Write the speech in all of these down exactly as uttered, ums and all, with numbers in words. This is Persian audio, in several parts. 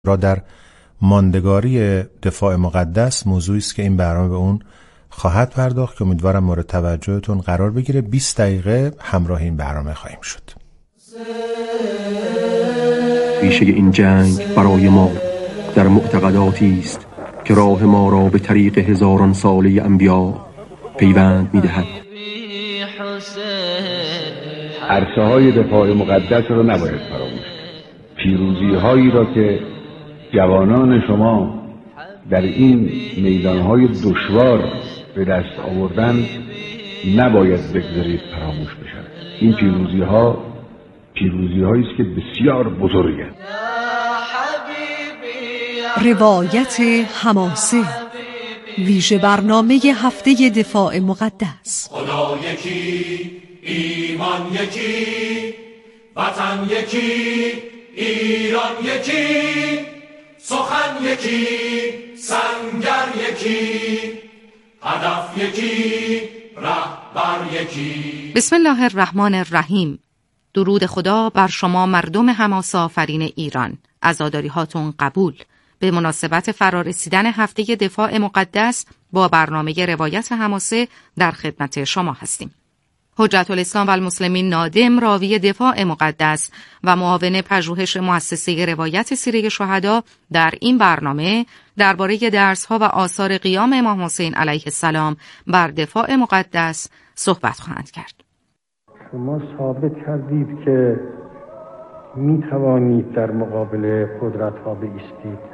را در ماندگاری دفاع مقدس موضوعی است که این برنامه به اون خواهد پرداخت که امیدوارم مورد توجهتون قرار بگیره. بیست دقیقه همراه این برنامه خواهیم شد. ریشه این جنگ برای ما در معتقداتی است که راه ما را به طریق هزاران ساله انبیا پیوند می‌دهد. عرصه‌های دفاع مقدس را نباید فراموش کرد. پیروزی‌هایی را که جوانان شما در این میدان‌های دشوار به دست آوردن نباید بگذارید فراموش بشن. این پیروزی‌ها پیروزی‌هایی است که بسیار بزرگند. روایت حماسه، ویژه برنامه هفته دفاع مقدس. خدا یکی، ایمان یکی، وطن یکی، ایران یکی، سخن یکی، سنگر یکی، هدف یکی، رهبر یکی. بسم الله الرحمن الرحیم. درود خدا بر شما مردم حماسه آفرین ایران. عزاداری هاتون قبول. به مناسبت فرارسیدن هفته دفاع مقدس با برنامه روایت حماسه در خدمت شما هستیم. حجت الاسلام و المسلمین نادم، راوی دفاع مقدس و معاون پژوهش مؤسسه روایت سیره شهدا، در این برنامه درباره درس‌ها و آثار قیام امام حسین علیه السلام بر دفاع مقدس صحبت خواهند کرد. شما ثابت کردید که می توانید در مقابل قدرت‌ها بایستید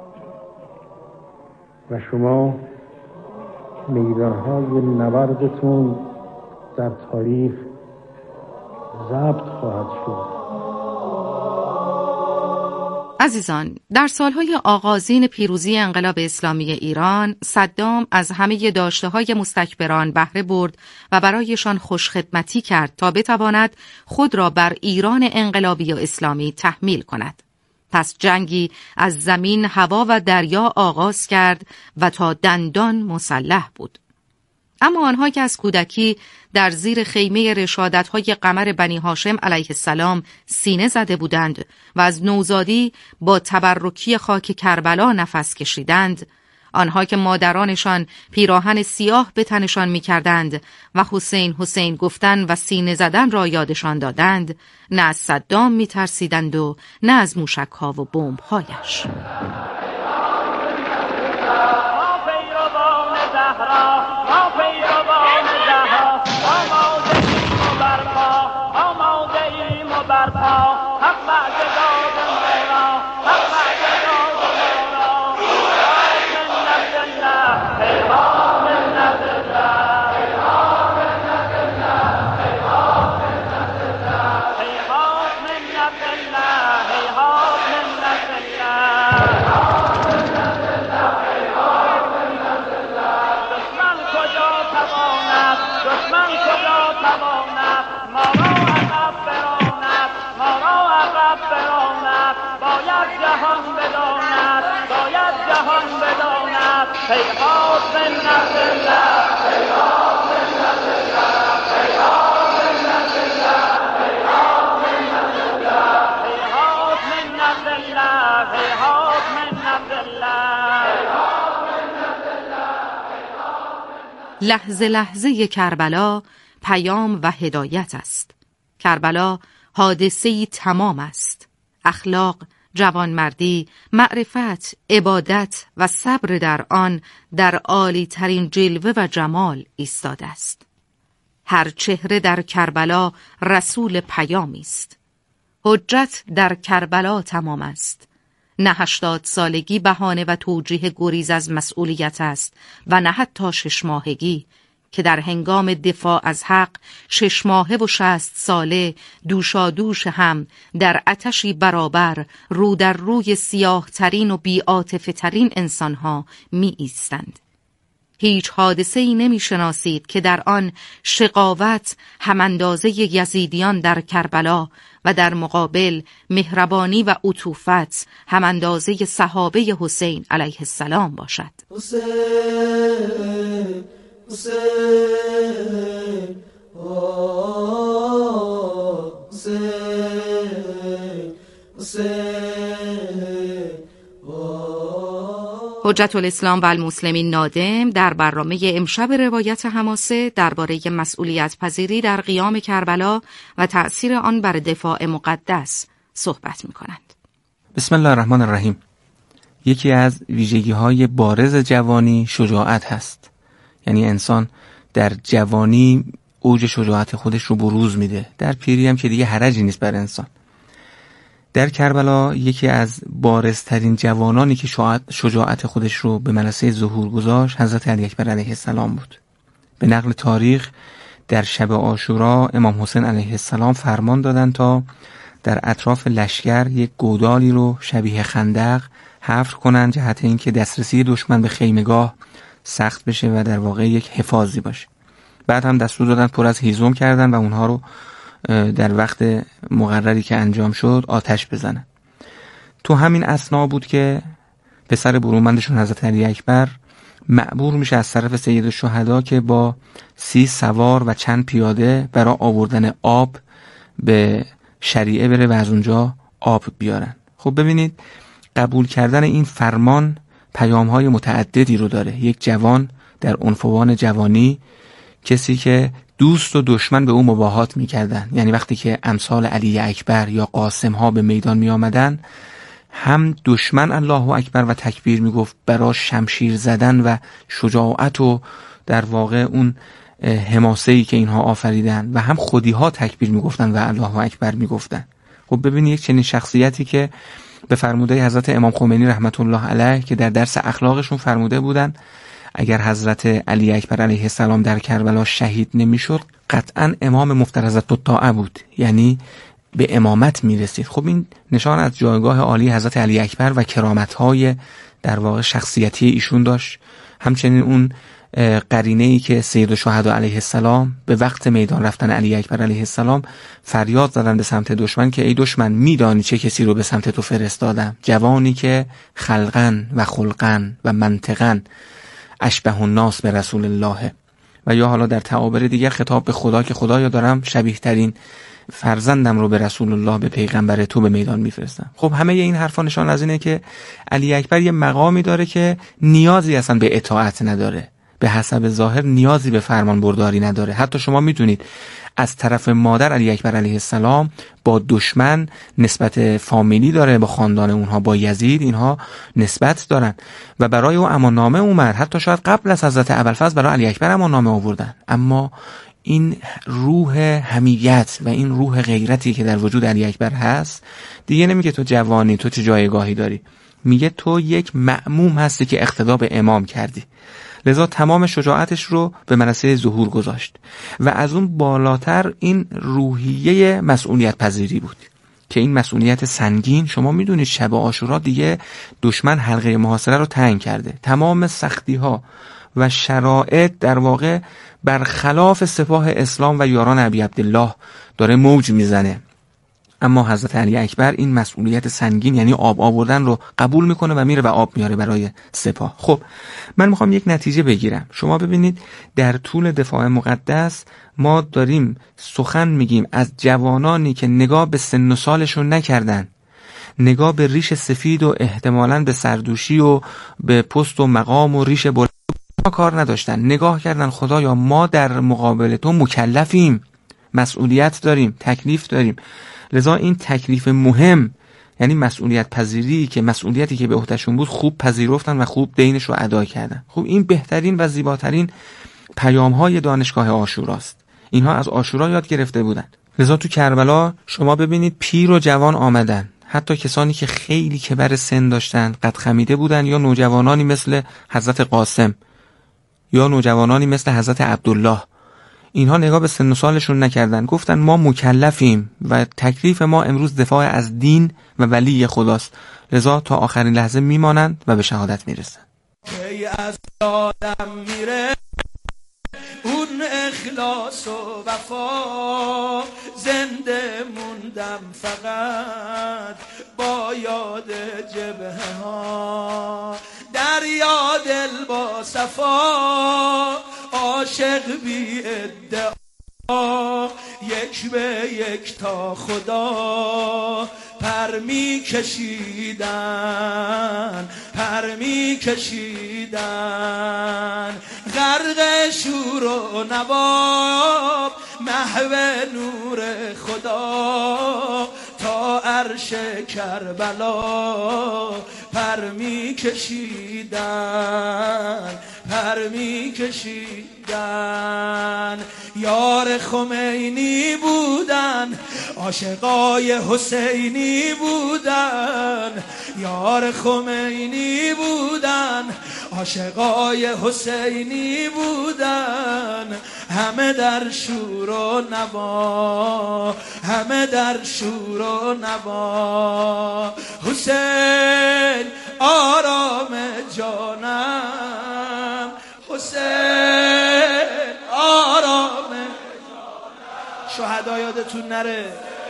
و شما میدان‌های نبردتون در تاریخ ضبط خواهد شد. عزیزان، در سالهای آغازین پیروزی انقلاب اسلامی ایران، صدام از همه داشته‌های مستکبران بهره برد و برایشان خوشخدمتی کرد تا بتواند خود را بر ایران انقلابی و اسلامی تحمیل کند. پس جنگی از زمین، هوا و دریا آغاز کرد و تا دندان مسلح بود. اما آنها که از کودکی در زیر خیمه رشادت‌های قمر بنی هاشم علیه السلام سینه زده بودند و از نوزادی با تبرکی خاک کربلا نفس کشیدند، آنها که مادرانشان پیراهن سیاه به تنشان می‌کردند و حسین حسین گفتن و سینه زدن را یادشان دادند، نه از صدام می‌ترسیدند و نه از موشک‌ها و بمب‌هایش. لحظه لحظه کربلا پیام و هدایت است. کربلا حادثه‌ای تمام است. اخلاق، جوانمردی، معرفت، عبادت و صبر در آن در عالی ترین جلوه و جمال ایستاده است. هر چهره در کربلا رسول پیامی است. حجت در کربلا تمام است. نه هشتاد سالگی بهانه و توجیه گریز از مسئولیت است و نه حتی شش ماهگی که در هنگام دفاع از حق شش ماهه و شصت ساله دوشا دوش هم در آتشی برابر رو در روی سیاه ترین و بی‌عاطفه ترین انسانها می ایستند. هیچ حادثه‌ای نمی‌شناسید که در آن شقاوت هم اندازه یزیدیان در کربلا و در مقابل مهربانی و عطوفت هم اندازه صحابه حسین علیه السلام باشد. حسین حسین حسین حسین حجت الاسلام و المسلمین نادم در برنامه امشب روایت حماسه درباره مسئولیت پذیری در قیام کربلا و تأثیر آن بر دفاع مقدس صحبت می‌کنند. بسم الله الرحمن الرحیم. یکی از ویژگی‌های بارز جوانی شجاعت هست. یعنی انسان در جوانی اوج شجاعت خودش رو بروز میده. در پیری هم که دیگه حرجی نیست بر انسان. در کربلا یکی از بارزترین جوانانی که شجاعت خودش رو به منصه ظهور گذاشت حضرت علی اکبر علیه السلام بود. به نقل تاریخ در شب عاشورا امام حسین علیه السلام فرمان دادن تا در اطراف لشکر یک گودالی رو شبیه خندق حفر کنن جهت اینکه دسترسی دشمن به خیمگاه سخت بشه و در واقع یک حفاظی باشه. بعد هم دستور دادن پر از هیزم کردن و اونها رو در وقت مقرری که انجام شد آتش بزنن. تو همین اثنا بود که پسر برومندشون حضرت علی اکبر مأمور میشه از طرف سید الشهدا که با سی سوار و چند پیاده برای آوردن آب به شریعه بره و از اونجا آب بیارن. خب ببینید قبول کردن این فرمان پیام‌های متعددی رو داره. یک جوان در عنفوان جوانی، کسی که دوست و دشمن به او مباهات میکردن، یعنی وقتی که امثال علی اکبر یا قاسم ها به میدان می آمدن هم دشمن الله اکبر و تکبیر میگفت برای شمشیر زدن و شجاعت و در واقع اون حماسه‌ای که اینها آفریدن و هم خودی ها تکبیر میگفتن و الله اکبر میگفتن. خب ببینید یک چنین شخصیتی که به فرموده حضرت امام خمینی رحمت الله علیه که در درس اخلاقشون فرموده بودن اگر حضرت علی اکبر علیه السلام در کربلا شهید نمیشد قطعا امام مفترض الطاعه بود، یعنی به امامت میرسید. خب این نشان از جایگاه عالی حضرت علی اکبر و کرامت‌های در واقع شخصیتی ایشون داشت. همچنین اون قرینه‌ای که سید الشهدا علیه السلام به وقت میدان رفتن علی اکبر علیه السلام فریاد زدن به سمت دشمن که ای دشمن میدانی چه کسی رو به سمت تو فرستادم؟ جوانی که خلقن و خلقن و منطقن اشبه الناس به رسول الله. و یا حالا در تعابیر دیگر خطاب به خدا که خدایا دارم شبیه ترین فرزندم رو به رسول الله به پیغمبر تو به میدان میفرستم. خب همه این حرفا نشان از اینه که علی اکبر یه مقامی داره که نیازی اصلا به اطاعت نداره، به حسب ظاهر نیازی به فرمان برداری نداره. حتی شما میدونید از طرف مادر علی اکبر علیه السلام با دشمن نسبت فامیلی داره، با خاندان اونها با یزید اینها نسبت دارن و برای او اماننامه اومد. حتی شاید قبل از حضرت ابوالفضل برای علی اکبر اماننامه آوردن. اما این روح حمیت و این روح غیرتی که در وجود علی اکبر هست دیگه نمیگه تو جوانی تو چه جایگاهی داری، میگه تو یک مأموم هستی که اقتدا به امام کردی. لذا تمام شجاعتش رو به منصه ظهور گذاشت و از اون بالاتر این روحیه مسئولیت پذیری بود که این مسئولیت سنگین، شما میدونید شب عاشورا دیگه دشمن حلقه محاصره رو تنگ کرده، تمام سختی ها و شرایط در واقع برخلاف سپاه اسلام و یاران ابی عبدالله داره موج میزنه. اما حضرت علی اکبر این مسئولیت سنگین یعنی آب آوردن رو قبول میکنه و میره و آب میاره برای سپاه. خب من میخوام یک نتیجه بگیرم. شما ببینید در طول دفاع مقدس ما داریم سخن میگیم از جوانانی که نگاه به سن و سالشون نکردن، نگاه به ریش سفید و احتمالاً به سردوشی و به پست و مقام و ریش بلند کار نداشتن، نگاه کردن خدایا ما در مقابل تو مکلفیم، مسئولیت داریم، تکلیف داریم. لذا این تکلیف مهم یعنی مسئولیت پذیری که مسئولیتی که به عهدهشون بود خوب پذیرفتن و خوب دینش رو ادا کردن. خب این بهترین و زیباترین پیام‌های دانشگاه عاشوراست. اینها از عاشورا یاد گرفته بودن. لذا تو کربلا شما ببینید پیر و جوان آمدن، حتی کسانی که خیلی کبر سن داشتن، قد خمیده بودن، یا نوجوانانی مثل حضرت قاسم یا نوجوانانی مثل حضرت عبدالله. اینها نگاه به سن و سالشون نکردن، گفتن ما مکلفیم و تکلیف ما امروز دفاع از دین و ولی خداست. لذا تا آخرین لحظه میمانند و به شهادت میرسن. ای از آدم میره اون اخلاص و وفا، زنده موندم فقط با یاد جبهه ها، دریا دل با صفا، عاشق بی ادعا، یک به یک تا خدا پر می کشیدن، پر می میکشیدن، غرق شور و نواب محو نور خدا، تا عرش کربلا پر میکشیدن، پر میکشیدن. یار خمینی بودن، عاشقای حسینی بودن، یار خمینی بودن، عاشقای حسینی بودن. همه در شور و نوا، همه در شور و نوا. حسین آرام جانم، حسین آرام جانم. شهدا یادتون نره،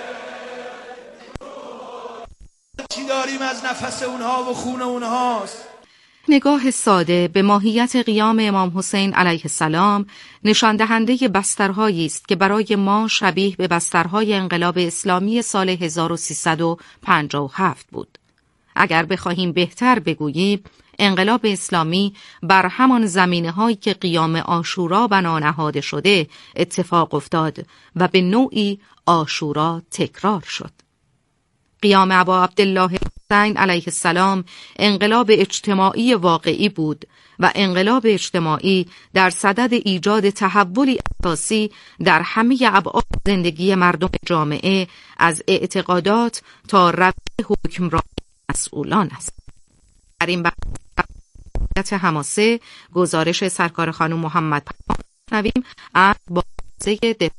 چی داریم از نفس اونها و خون اونهاست. نگاه ساده به ماهیت قیام امام حسین علیه السلام نشان دهنده بسترهایی است که برای ما شبیه به بسترهای انقلاب اسلامی سال هزار و سیصد و پنجاه و هفت بود. اگر بخواهیم بهتر بگوییم، انقلاب اسلامی بر همان زمینه‌هایی که قیام عاشورا بنا نهاده شده اتفاق افتاد و به نوعی عاشورا تکرار شد. قیام ابا عبدالله حسین علیه السلام انقلاب اجتماعی واقعی بود و انقلاب اجتماعی در صدد ایجاد تحولی اساسی در همه ابعاد زندگی مردم جامعه، از اعتقادات تا روش حکمرانی مسئولان است. در این بحث حماسه گزارش سرکار خانم محمد پناه شنویم از بازه دفاع.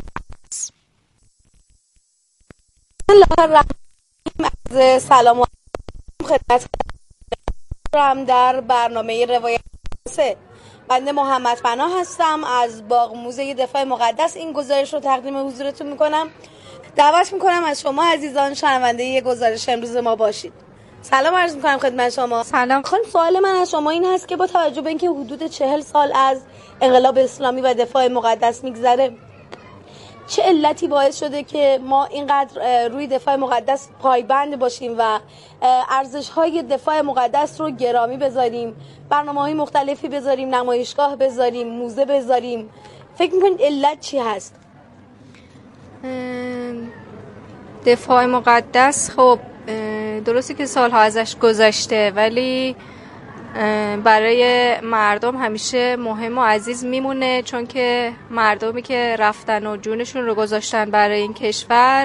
از سلام و خدمت هم در برنامه روایت حماسه. بنده محمد پناه هستم از باغ موزه دفاع مقدس. این گزارش رو تقدیم حضورتون میکنم. دعوت میکنم از شما عزیزان شنونده ی گزارش امروز ما باشید. سلام عرض میکنم خدمت شما. سلام خانم، سوال من از شما این هست که با توجه به اینکه حدود چهل سال از انقلاب اسلامی و دفاع مقدس میگذره، چه علتی باعث شده که ما اینقدر روی دفاع مقدس پایبند باشیم و ارزش‌های دفاع مقدس رو گرامی بذاریم، برنامه‌های مختلفی بذاریم، نمایشگاه بذاریم، موزه بذاریم؟ فکر می‌کنید علت چی هست؟ دفاع مقدس خب درسته که سالها ازش گذشته، ولی برای مردم همیشه مهم و عزیز میمونه، چون که مردمی که رفتن و جونشون رو گذاشتن برای این کشور،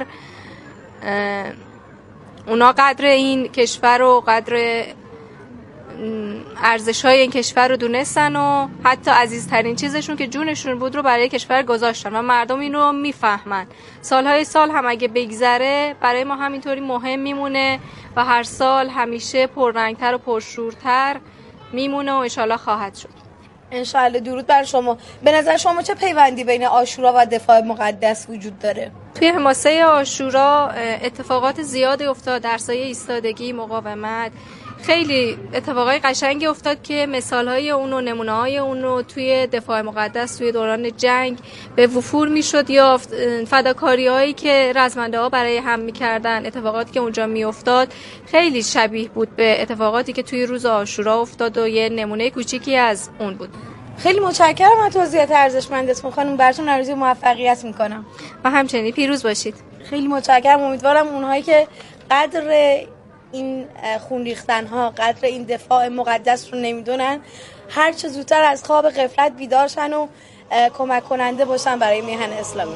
اونا قدر این کشور و قدر ارزش‌های این کشور رو دونستن و حتی عزیزترین چیزشون که جونشون بود رو برای کشور گذاشتن و مردم این رو میفهمن. سالهای سال هم اگه بگذره برای ما همینطوری مهم میمونه و هر سال همیشه پررنگتر و پرشورتر میمونه و انشالله خواهد شد. انشالله. درود بر شما. به نظر شما چه پیوندی بین عاشورا و دفاع مقدس وجود داره؟ توی حماسه عاشورا اتفاقات زیادی افتاد، در سایه ایستادگی، مقاومت، خیلی اتفاقای قشنگی افتاد که مثالهای اون و نمونه‌های اون رو توی دفاع مقدس توی دوران جنگ به وفور میشد یافت. فداکاری‌هایی که رزمنده‌ها برای هم می‌کردن، اتفاقاتی که اونجا میافتاد خیلی شبیه بود به اتفاقاتی که توی روز عاشورا افتاد و یه نمونه کوچیکی از اون بود. خیلی متشکرم از توضیحات ارزشمندتون خانم. براتون آرزوی موفقیت می‌کنم و همچنین پیروز باشید. خیلی متشکرم. امیدوارم اونهایی که قدر این خون ریختن ها، قدر این دفاع مقدس رو نمیدونن، هر چه زودتر از خواب غفلت بیدار شن و کمک کننده باشن برای میهن اسلامی.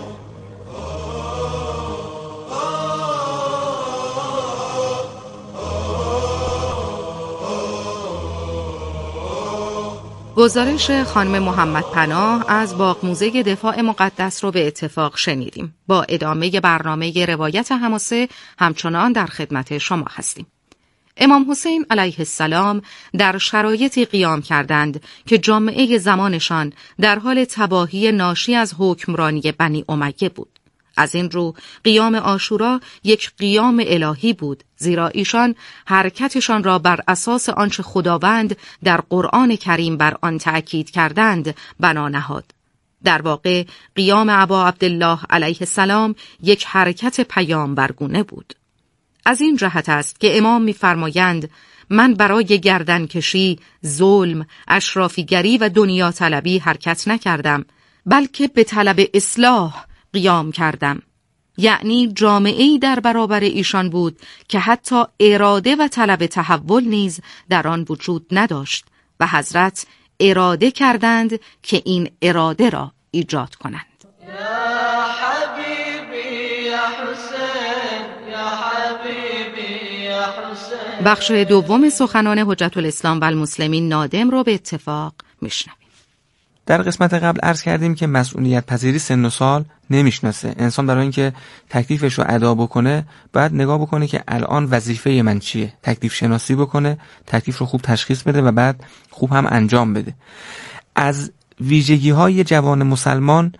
گزارش خانم محمد پناه از باغ موزه دفاع مقدس رو به اتفاق شنیدیم. با ادامه برنامه روایت حماسه همچنان در خدمت شما هستیم. امام حسین علیه السلام در شرایطی قیام کردند که جامعه زمانشان در حال تباهی ناشی از حکمرانی بنی امیه بود. از این رو قیام عاشورا یک قیام الهی بود، زیرا ایشان حرکتشان را بر اساس آنچه خداوند در قرآن کریم بر آن تأکید کردند بنا نهاد. در واقع قیام ابا عبدالله علیه السلام یک حرکت پیامبرگونه بود. از این جهت است که امام می‌فرمایند من برای گردنکشی، ظلم، اشرافیگری و دنیا طلبی حرکت نکردم، بلکه به طلب اصلاح قیام کردم. یعنی جامعه‌ای در برابر ایشان بود که حتی اراده و طلب تحول نیز در آن وجود نداشت و حضرت اراده کردند که این اراده را ایجاد کنند. یا حبیبی یا حسین، یا حبیبی یا حسین. بخش دوم سخنان حجت الاسلام و المسلمین نادم رو به اتفاق میشنویم. در قسمت قبل عرض کردیم که مسئولیت پذیری سن و سال نمیشناسه. انسان برای اینکه تکلیفش رو ادا بکنه باید نگاه بکنه که الان وظیفه من چیه، تکلیف شناسی بکنه، تکلیف رو خوب تشخیص بده و بعد خوب هم انجام بده. از ویژگی‌های جوان مسلمان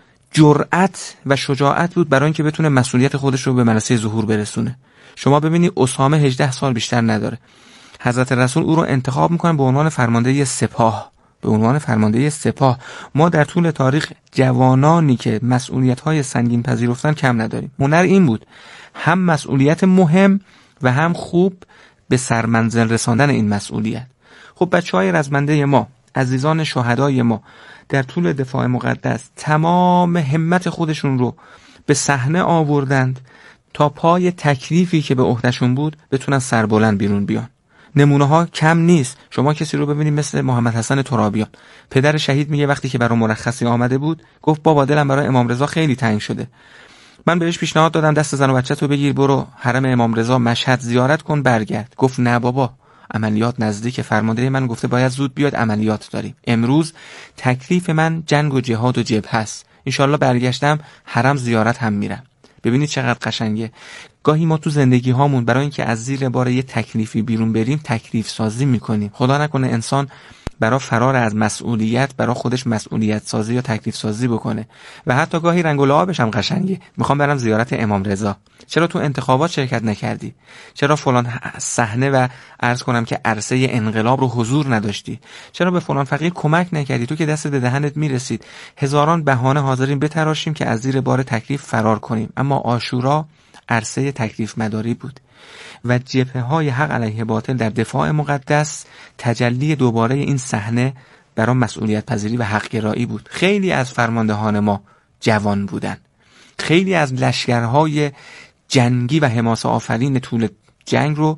جرأت و شجاعت بود برای اینکه بتونه مسئولیت خودش رو به منصه ظهور برسونه. شما ببینید اسامه هجده سال بیشتر نداره، حضرت رسول او رو انتخاب میکنن به عنوان فرمانده سپاه. به عنوان فرمانده سپاه ما در طول تاریخ جوانانی که مسئولیت‌های سنگین پذیرفتن کم نداریم. هنر این بود هم مسئولیت مهم و هم خوب به سرمنزل رساندن این مسئولیت. خب بچه‌های رزمنده ما، عزیزان شهدای ما در طول دفاع مقدس تمام همت خودشون رو به صحنه آوردند تا پای تکلیفی که به عهدهشون بود بتونن سربلند بیرون بیان. نمونه ها کم نیست. شما کسی رو ببینید مثل محمد حسن ترابیان، پدر شهید، میگه وقتی که برای مرخصی آمده بود گفت بابا دلم برای امام رضا خیلی تنگ شده. من بهش پیشنهاد دادم دست زن و بچه‌تو بگیر برو حرم امام رضا مشهد زیارت کن برگرد. گفت نه بابا، عملیات نزدیک، فرمانده من گفته باید زود بیاد، عملیات داریم. امروز تکلیف من جنگ و جهاد و جبهه است. ان شاءالله برگشتم حرم زیارت هم میرم. ببینید چقدر قشنگه. گاهی ما تو زندگی هامون برای اینکه از زیر بار یه تکلیفی بیرون بریم تکلیف سازی میکنیم. خدا نکنه انسان برای فرار از مسئولیت برای خودش مسئولیت سازی یا تکلیف سازی بکنه. و حتی گاهی رنگ و لعابش هم قشنگه. میخوام برم زیارت امام رضا. چرا تو انتخابات شرکت نکردی؟ چرا فلان صحنه و عرض کنم که عرصه انقلاب رو حضور نداشتی؟ چرا به فلان فقیر کمک نکردی؟ تو که دست به دهنت میرسید. هزاران بهانه حاضرین بتراشیم که از زیر بار تکلیف فرار کنیم. اما عاشورا عرصه تکلیف مداری بود و جبهه های حق علیه باطل در دفاع مقدس تجلی دوباره این صحنه برای مسئولیت پذیری و حق گرایی بود. خیلی از فرماندهان ما جوان بودن، خیلی از لشکرهای جنگی و حماسه آفرین طول جنگ رو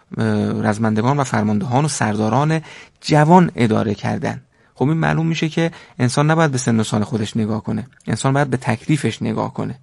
رزمندگان و فرماندهان و سرداران جوان اداره کردن. خب این معلوم میشه که انسان نباید به سن و سال خودش نگاه کنه، انسان باید به تکلیفش نگاه کنه.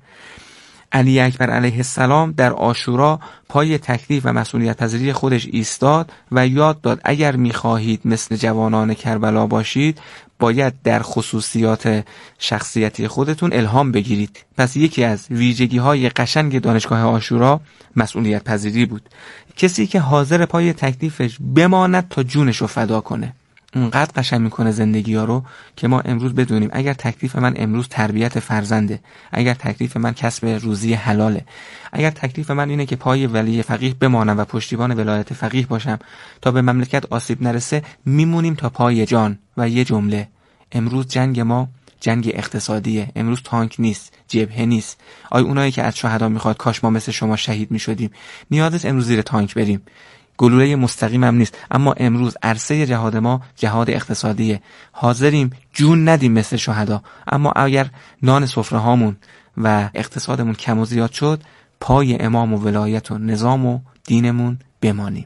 علی اکبر علیه السلام در عاشورا پای تکلیف و مسئولیت پذیری خودش ایستاد و یاد داد اگر میخواهید مثل جوانان کربلا باشید باید در خصوصیات شخصیتی خودتون الهام بگیرید. پس یکی از ویژگی های قشنگ دانشگاه عاشورا مسئولیت پذیری بود. کسی که حاضر پای تکلیفش بماند تا جونش رو فدا کنه. اونقدر قشنگ میکنه زندگی ها رو که ما امروز بدونیم اگر تکلیف من امروز تربیت فرزنده، اگر تکلیف من کسب روزی حلاله، اگر تکلیف من اینه که پای ولی فقیه بمانم و پشتیبان ولایت فقیه باشم تا به مملکت آسیب نرسه، میمونیم تا پای جان. و یه جمله، امروز جنگ ما جنگ اقتصادیه. امروز تانک نیست، جبهه نیست. آی اونایی که از شهدا میخواد کاش ما مثل شما شهید میشدیم، نیازت امروز زیر تانک بریم، گلوله مستقیم هم نیست. اما امروز عرصه جهاد ما جهاد اقتصادیه. حاضریم جون ندیم مثل شهدا، اما اگر نان سفره هامون و اقتصادمون کم و زیاد شد پای امام و ولایت و نظام و دینمون بمانیم.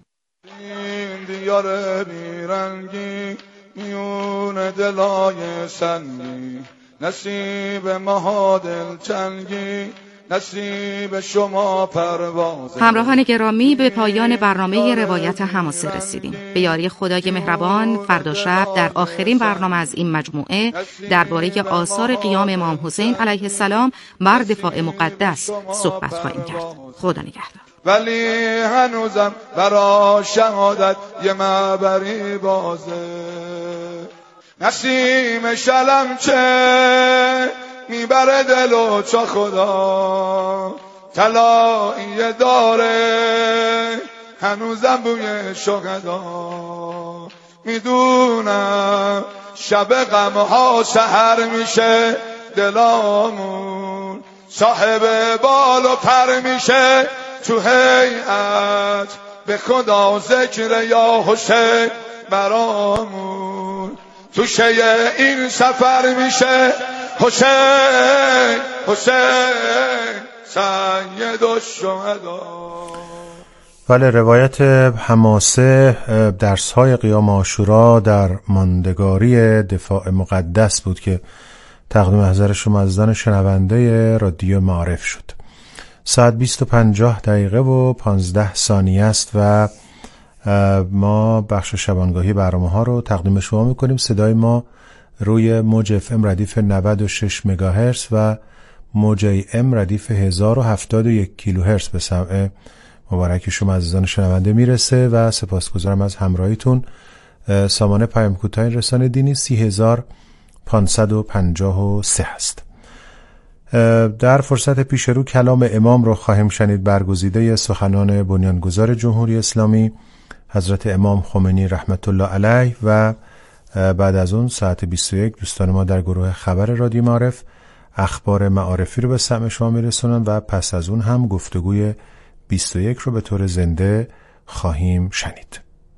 این دیار بیرنگی میون دلای سنگی، نصیب مهادل چنگی، نصیب شما پرواز. همراهان گرامی، به پایان برنامه روایت حماسه رسیدیم. به یاری خدای مهربان فردا شب در آخرین برنامه از این مجموعه درباره آثار قیام امام حسین علیه السلام بر دفاع مقدس صحبت خواهیم کرد. خدا نگهدار. ولی هنوزم برا شهادت یه معبری بازه، نسیم شلم چه میبره دل و چا خدا، طلایی داره هنوزم بوی شهدا. میدونم شب غمها سحر میشه دلامون، صاحب بال و پر میشه تو هیئت به خدا ذکر یا حسین برامون. توشه این سفر میشه حسین حسین سید الشهدا. بله، روایت حماسه درس‌های قیام عاشورا در ماندگاری دفاع مقدس بود که تقدیم حضرت شما عزیزان شنونده رادیو معارف شد. ساعت بیست و پنجاه دقیقه و پانزده ثانیه است و ما بخش شبانگاهی برنامه ها رو تقدیم شما میکنیم. صدای ما روی موج اف ام ردیف نود و شش مگاهرتز و موج ای ام ردیف هزار و هفتاد و یک کیلوهرتز به سمع مبارک شما عزیزان شنونده میرسه و سپاسگزارم از همراهیتون. سامانه پیام کوتاه رسانه دینی سی هزار پانصد و پنجاه و سه هست. در فرصت پیش رو کلام امام رو خواهیم شنید، برگزیده سخنان بنیانگذار جمهوری اسلامی حضرت امام خمینی رحمت الله علیه و بعد از اون ساعت بیست و یک دوستان ما در گروه خبر رادیو معارف اخبار معارفی رو به سمع شما میرسونن و پس از اون هم گفتگوی بیست و یک رو به طور زنده خواهیم شنید.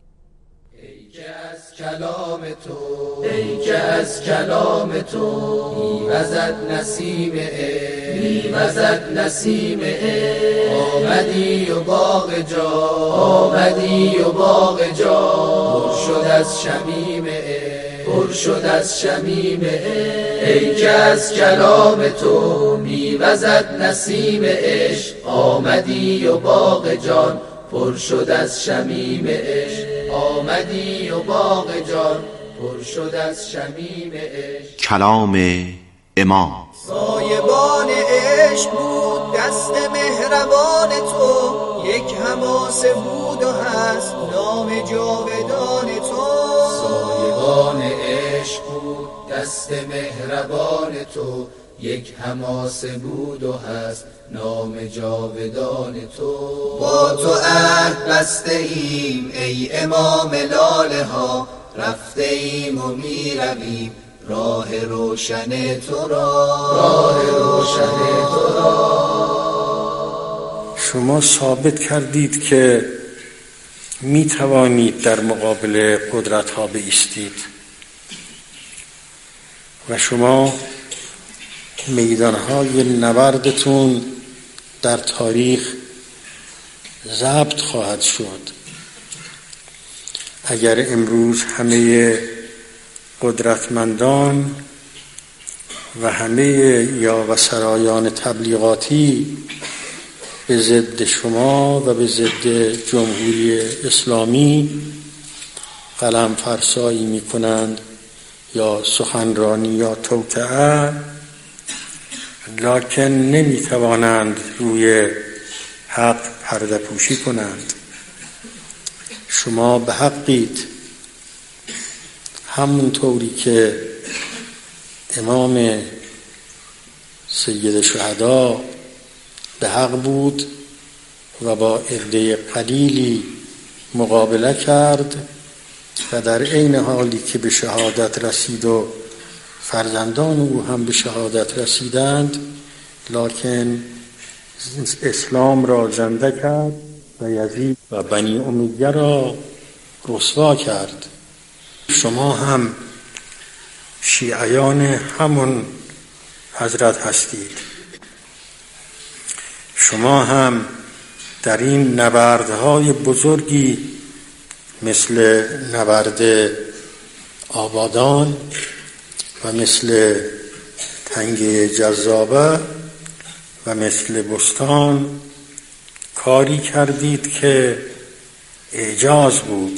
ای که از کلام تو ای که از کلام تو میوزد نسیم عشق میوزد نسیم عشق آمدی و باغ جا آمدی و باغ جا پر شد از شمیم عشق پر شد از شمیم عشق. ای که از کلام تو میوزد نسیم عشق آمدی و باغ جان پر شد از شمیم عشق آمدی و باغ جان پر شد از شمیم عشق. کلام امام سایبان عشق بود دست مهربان تو، یک حماسه بود و هست نام جاودان تو. سایبان عشق بود دست مهربان تو، یک حماسه بود و هست نام جاودان تو. با تو عهد بسته ایم ای امام لاله ها، رفته ایم و می رویم راه روشن تو را راه روشن تو را. شما ثابت کردید که می توانید در مقابل قدرت ها بایستید و شما میدان های نبردتون در تاریخ ضبط خواهد شد. اگر امروز همه قدرتمندان و همه یا و سرایان تبلیغاتی به ضد شما و به ضد جمهوری اسلامی قلم فرسایی می کنند یا سخنرانی یا توطئه، لکن نمی توانند روی حق پرده پوشی کنند. شما به حقید، همون طوری که امام سید شهدا به حق بود و با عده قلیلی مقابله کرد و در عین حالی که به شهادت رسید و فرزندان او هم به شهادت رسیدند، لکن اسلام را زنده کرد و یزید و بنی امیه را رسوا کرد. شما هم شیعیان همون حضرت هستید. شما هم در این نبردهای بزرگی مثل نبرد آبادان و مثل تنگه جذابه و مثل بستان کاری کردید که اعجاز بود.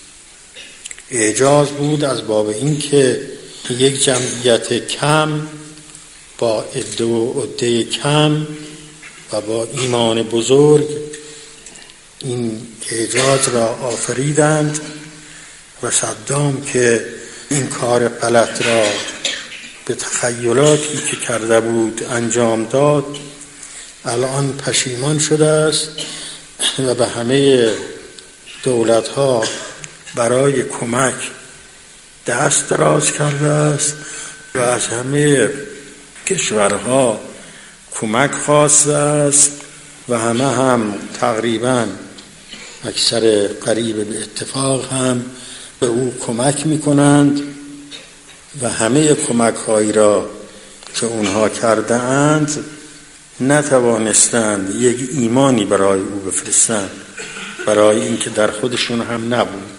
اعجاز بود از باب این که یک جمعیت کم با عده و عده کم و با ایمان بزرگ این اعجاز را آفریدند و صدام که این کار غلط را به تخیلاتی که کرده بود انجام داد، الان پشیمان شده است و به همه دولت‌ها برای کمک دست دراز کرده است و از همه کشورها کمک خواسته است و همه هم تقریبا اکثر قریب به اتفاق هم به او کمک میکنند و همه کمک هایی را که اونها کرده اند نتوانستند یک ایمانی برای او بفرستند، برای اینکه در خودشون هم نبود.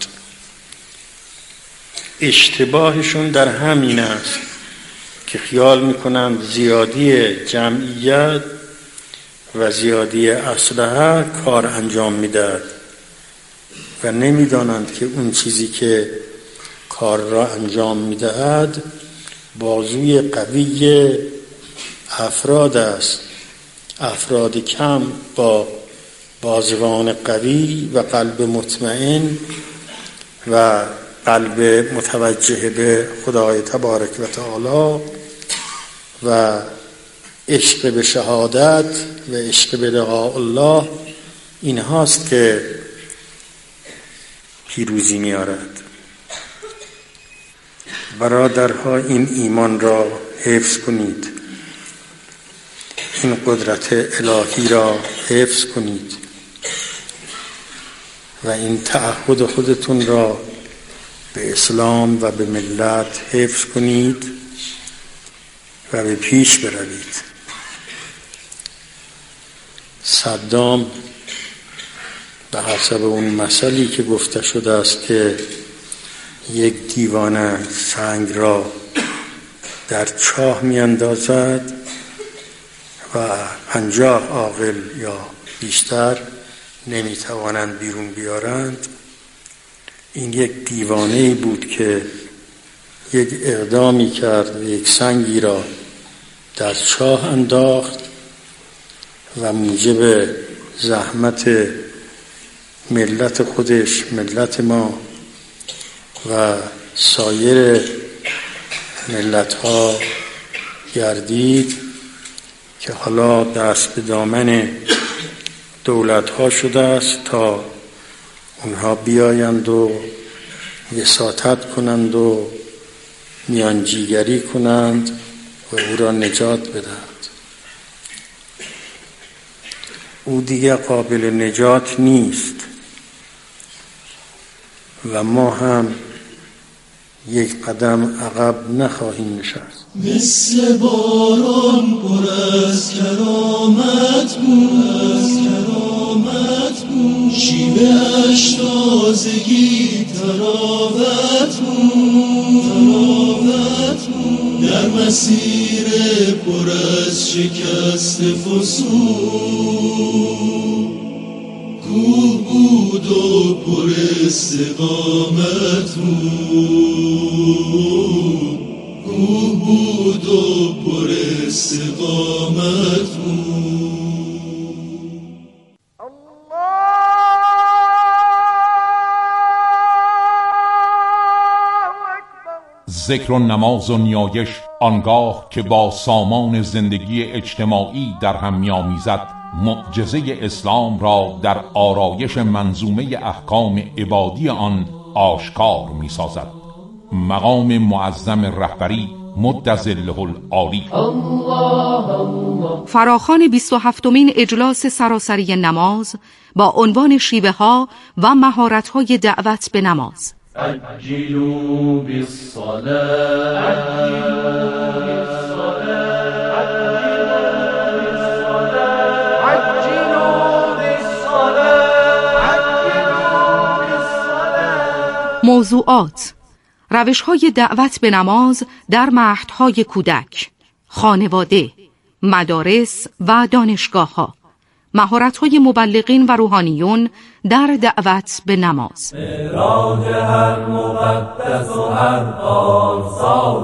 اشتباهشون در همین است که خیال میکنند زیادی جمعیت و زیادی اسلحه کار انجام میدهد و نمیدانند که اون چیزی که کار را انجام میدهد بازوی قوی افراد است، افراد کم با بازوان قوی و قلب مطمئن و قلب متوجه به خدای تبارک و تعالی و عشق به شهادت و عشق به لقاء الله، این هاست که پیروزی میارد. برادرها، این ایمان را حفظ کنید، این قدرت الهی را حفظ کنید و این تعهد خودتون را به اسلام و به ملت حفظ کنید و به پیش بروید. صدام به حسب اون مثلی که گفته شده است که یک دیوانه سنگ را در چاه می اندازد و پنجاه عاقل یا بیشتر نمی توانند بیرون بیارند. این یک دیوانه‌ای بود که یک اقدامی کرد و یک سنگی را در چاه انداخت و موجب زحمت ملت خودش، ملت ما و سایر ملت ها گردید که حالا دست به دامن دولت ها شده است تا اونها بیایند و وساطت کنند و میانجیگری کنند و او را نجات بدهند. او دیگر قابل نجات نیست و ما هم یک قدم عقب نخواهیم نشست. مثل باران پر از کرامت بود، از کرامت بود، شیوه‌اش تازگی تراوت بود، تراوت بود، در مسیر پر از شکست فسون کوه بود و پر استقامت بود، کوه بود و پر استقامت بود. ذکر و نماز و نیایش آنگاه که با سامان زندگی اجتماعی در هم می‌آمیزد، معجزه اسلام را در آرایش منظومه احکام عبادی آن آشکار می‌سازد. مقام معظم رهبری مد ظله العالی. فراخوان بیست و هفتمین اجلاس سراسری نماز با عنوان شیوه ها و مهارت های دعوت به نماز. عجلوا موضوعات: روش‌های دعوت به نماز در مهدهای کودک، خانواده، مدارس و دانشگاه‌ها، مهارت‌های مبلغین و روحانیون در دعوت به نماز. معراج هر مقدس و هر پارسا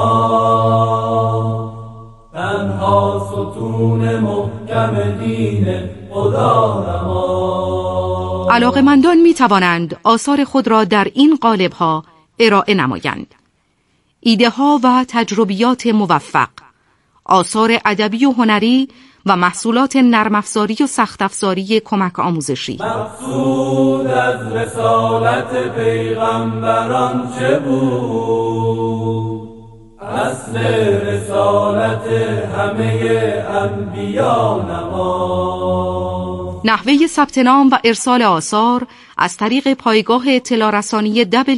نماز، تنها ستون محکم دین خدا نماز. علاقه‌مندان می‌توانند آثار خود را در این قالب‌ها ارائه نمایند: ایده ها و تجربیات موفق، آثار ادبی و هنری و محصولات نرم افزاری و سخت افزاری کمک آموزشی. مقصود از رسالت پیغمبران چه بود؟ اصل رسالت همه انبیا نماز. نحوه ثبت نام و ارسال آثار از طریق پایگاه اطلاع رسانی